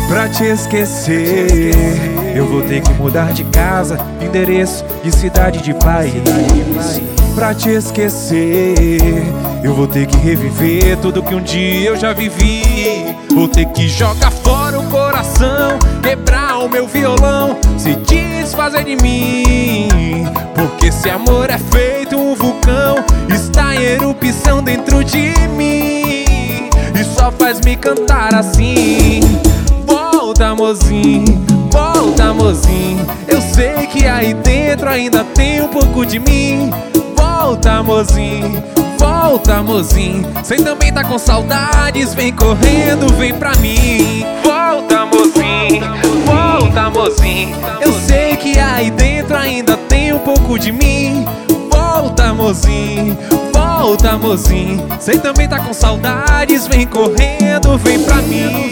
Pra te esquecer, eu vou ter que mudar de casa, endereço de cidade, de país. Pra te esquecer, eu vou ter que reviver tudo que um dia eu já vivi. Vou ter que jogar fora o coração, quebrar o meu violão, se desfazer de mim. Porque esse amor é feito um vulcão, está em erupção dentro de mim, e só faz me cantar assim: volta, mozinho, volta, mozinho. Eu sei que aí dentro ainda tem um pouco de mim. Volta, mozinho, volta, mozinho. Cê também tá com saudades, vem correndo, vem pra mim. Volta, mozinho, volta, mozinho. Eu sei que aí dentro ainda tem um pouco de mim. Volta, mozinho, volta, mozinho. Cê também tá com saudades, vem correndo, vem pra mim.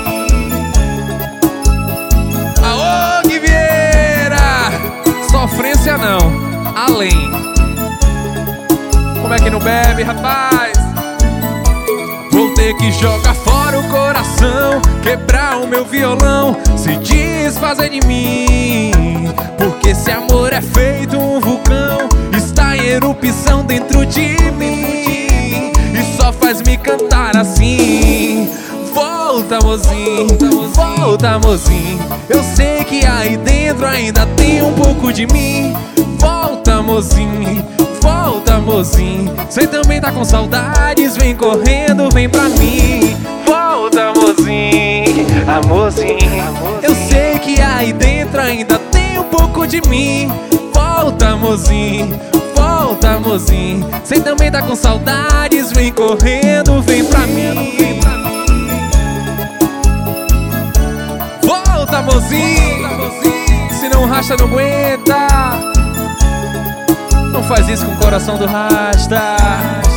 Aô, Gui Vieira! Sofrência não, além. Como é que não bebe, rapaz? Vou ter que jogar fora o coração, quebrar o meu violão, se desfazer de mim. Porque esse amor é feito um vulcão, está em erupção dentro de mim, e só faz me cantar assim: volta, mozinho, volta, mozinho. Eu sei que aí dentro ainda tem um pouco de mim. Volta, mozinho, volta, mozinho. Cê também tá com saudades, vem correndo, vem pra mim. Volta, mozinho, amorzinho. Eu sei que aí dentro ainda tem um pouco de mim. Volta, mozinho, volta, mozinho. Cê também tá com saudades, vem correndo, vem pra mim. Volta, mozinho, se não racha não aguenta. Não faz isso com o coração do Rasta.